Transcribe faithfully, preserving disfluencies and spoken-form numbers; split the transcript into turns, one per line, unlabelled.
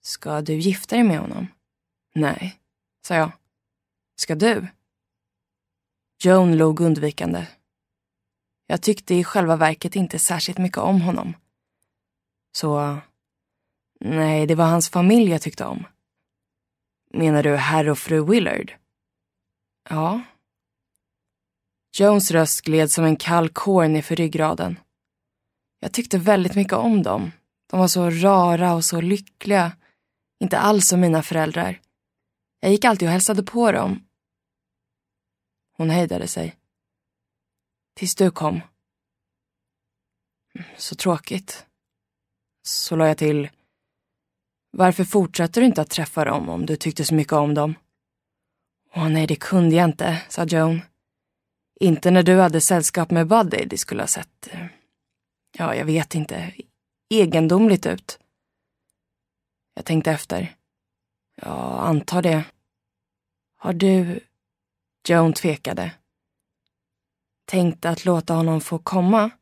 Ska du gifta dig med honom? Nej, sa jag. Ska du? Joan log undvikande. Jag tyckte i själva verket inte särskilt mycket om honom. Så, nej, det var hans familj jag tyckte om. Menar du herr och fru Willard? Ja. Joans röst gled som en kall kår ner för ryggraden. Jag tyckte väldigt mycket om dem. De var så rara och så lyckliga. Inte alls som mina föräldrar. Jag gick alltid och hälsade på dem. Hon hejdade sig. Tills du kom. Så tråkigt. Så la jag till. Varför fortsatte du inte att träffa dem om du tyckte så mycket om dem? Åh nej, det kunde jag inte, sa Joan. Inte när du hade sällskap med Buddy. Det skulle ha sett, ja jag vet inte, egendomligt ut. Jag tänkte efter. Ja, antar det. Har du... Joan tvekade. Tänkte att låta honom få komma?